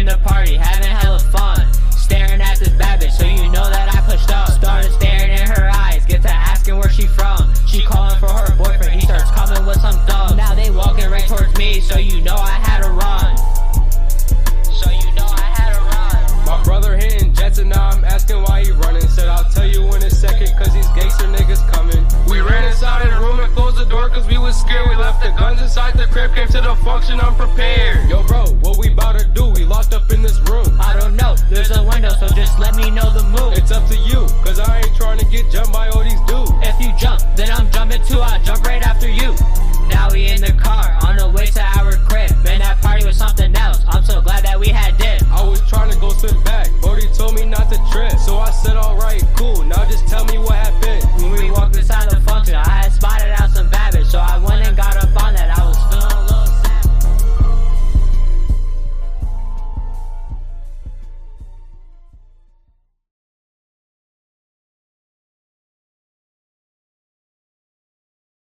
the party, having hella fun. Staring at this bad bitch, so you know that I pushed up. Started staring in her eyes, get to asking where she from. She calling for her boyfriend, he starts coming with some thugs. Now they walking right towards me, so you know I had to run. My brother hitting jets and now I'm asking why he running. Said I'll tell you in a second cause these gangster niggas coming. We ran inside the room and closed the door cause we was scared. We left the guns inside the crib, came to the function unprepared. Yo bro, what we bout to do? We locked up in this room. I don't know, there's a window, so just let me know the move. It's up to you, cause I ain't trying to get jumped by all these dudes. If you jump, then I'm jumping too, I jump right